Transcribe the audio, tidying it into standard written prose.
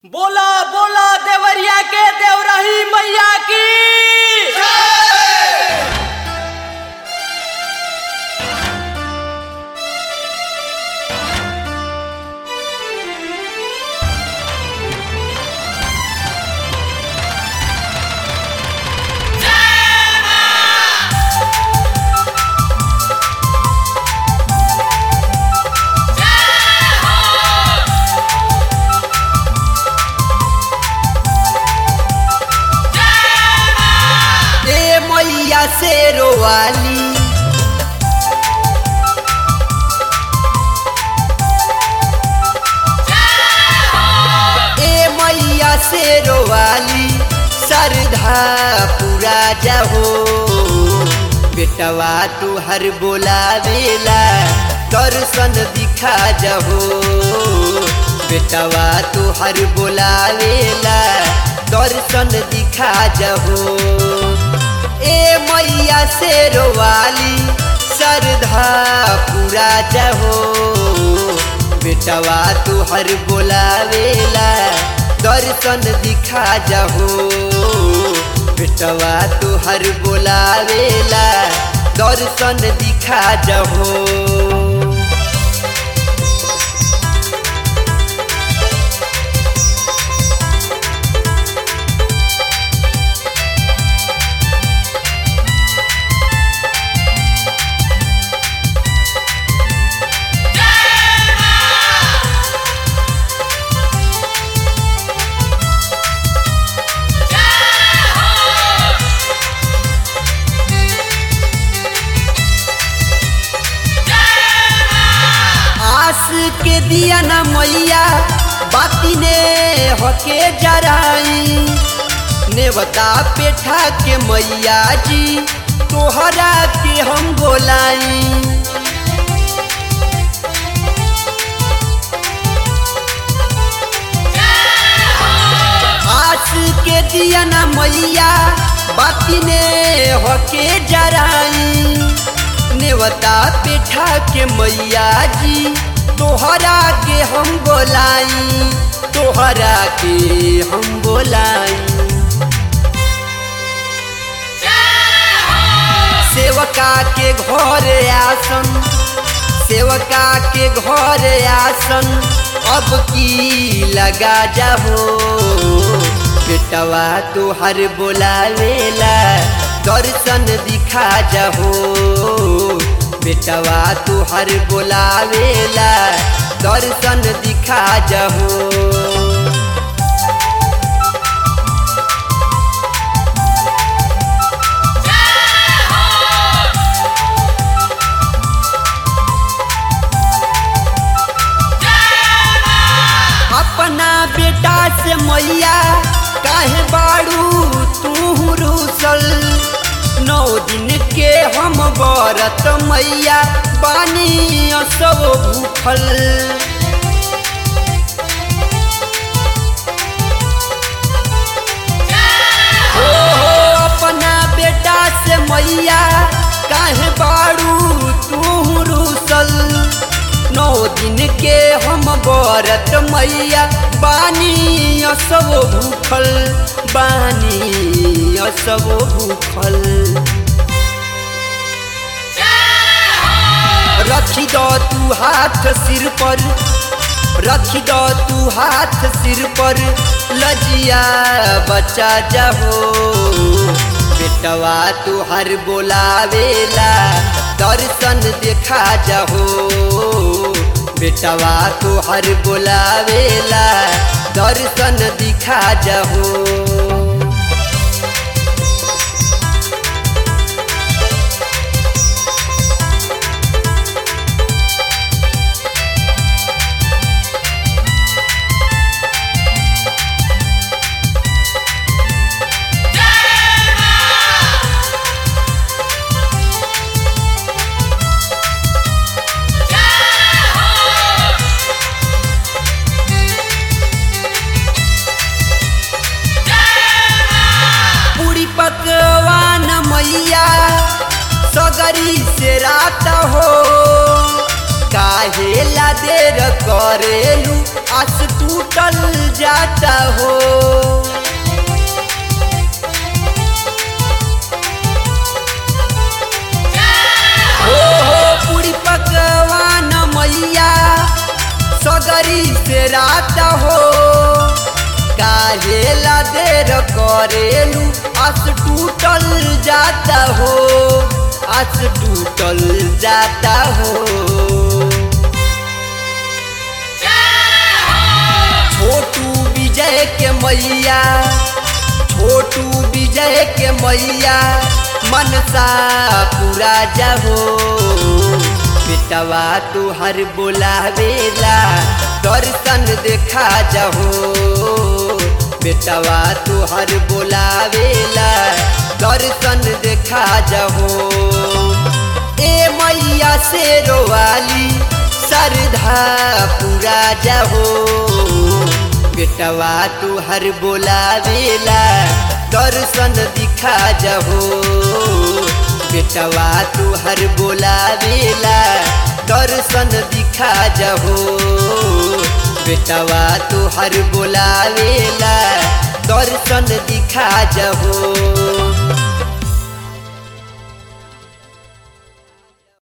बोला बोला देवरिया के देवरही मैया की शेरो वाली ए मैया शेरो वाली सरधा पूरा जहो बेटवा तू हर बोलावेला दर्शन दिखा जहो बेटवा तू हर बोलावेला दर्शन दिखा जहो ए मैया शेरो वाली सरधा पूरा जहो बेटवा तू हर बोलावेला दर्शन दिखा जहो बेटवा तू हर बोलावेला दर्शन दिखा जहो के दिया न मैया बाती ने होके जराई नेवता पेठा के मैया जी तोहरा के हम बोलाई आस के दिया न मैया बाती ने होके जराई नेवता पेठा के मैया जी तोहरा के हम बोलाई तोहरा के हम बोलाई सेवका के घर आसन सेवका के घर आसन अब की लगा जाहो बेटवा तोहर बोलावेला दर्शन दिखा जाहो बेटवा तू हर बोलावेला दर्शन दिखा जहो अपना बेटा से मैया काहे बाड़ू तू रूसल 9 दिन के हम व्रत मैया बानी सब भूखल हो अपना बेटा से मैया काहे बाड़ू तू रूसल 9 दिन के हम व्रत मैया बानी सब भूखल बानी सब भूखल रखी दो तू हाथ सिर पर रखी दो तू हाथ सिर पर लजिया बचा जाहो बेटवा तू हर बोलावेला दर्शन देखा जाहो बेटवा तू हर बोलावेला दर्शन दिखा जाहो पकवान मैया सगरी से रात हो काहे ला देर कर करेलू आस टूटल जाता हो। पूरी पकवान मैया सगरी से रात हो, काहेला देर करेलू आस टूटल जाता हो, आस टूटल जाता हो। छोटू विजय के मैया, छोटू विजय के मैया मनसा पूरा जाहो। बेटवा तुहर बोलावेला दर्शन देखा जाहो, बेटवा तुहर बोलावेला दर्शन देखा जाहो। ए मैया से रोवाली श्रद्धा पूरा जाहो, बेटवा तुहर बोलावेला दर्शन दिखा जाहो, बेटवा तुहर बोलावेला दर्शन दिखा जाहो, बेटवा तुहर बोलावेला दर्शन दिखा जाहो।